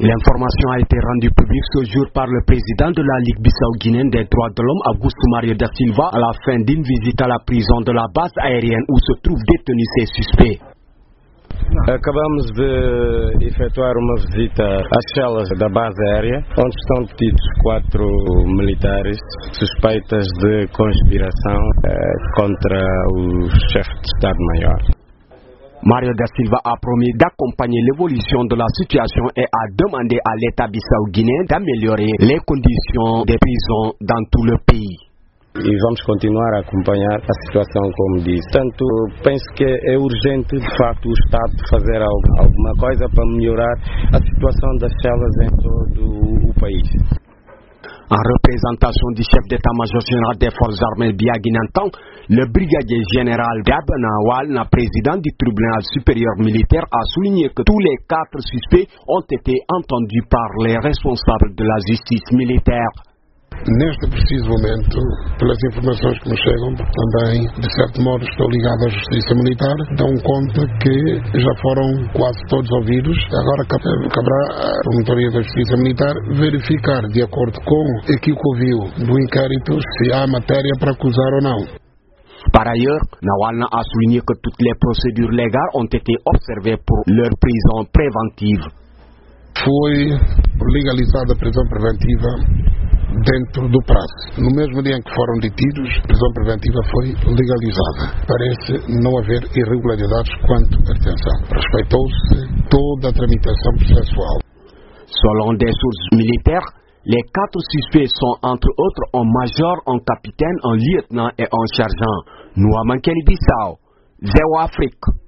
L'information a été rendue publique ce jour par le président de la Ligue bissau-guinéenne des droits de l'homme, Augusto Mario da Silva, à la fin d'une visite à la prison de la base aérienne où se trouvent détenus ces suspects. Acabamos de efetuar uma visita às celas da base aérea, onde estão detidos 4 militares suspeitas de conspiração contra o chefe de Estado-Maior. Mario da Silva a promis d'accompagner l'évolution de la situation et a demandé à l'État bissau-guinéen d'améliorer les conditions des prisons dans tout le pays. E vamos continuar a acompanhar a situação, como disse. Portanto, penso que é urgente, de facto, o Estado fazer alguma coisa para melhorar a situação das celas em todo o país. En représentation du chef d'état-major général des forces armées Biaguinantan, le brigadier général Gabenawal, président du tribunal supérieur militaire, a souligné que tous les 4 suspects ont été entendus par les responsables de la justice militaire. Neste preciso momento, pelas informações que nos chegam, também, de certo modo, estou ligado à Justiça Militar, dão conta que já foram quase todos ouvidos. Agora caberá à Promotoria da Justiça Militar verificar, de acordo com aquilo que ouviu do inquérito, se há matéria para acusar ou não. Par ailleurs, Nawalna a souligné que toutes les procédures légales ont été observées pour leur prison préventive. Foi legalizada a prisão preventiva dentro do prazo. No mesmo dia em que foram detidos, a prisão preventiva foi legalizada. Parece não haver irregularidades quanto à detenção. Respeitou-se toda a tramitação processual. Selon des sources militaires, les 4 suspects sont entre autres un major, un capitaine, un lieutenant et un sergent. Noua Mankeli Bissau, Zéo Afrique.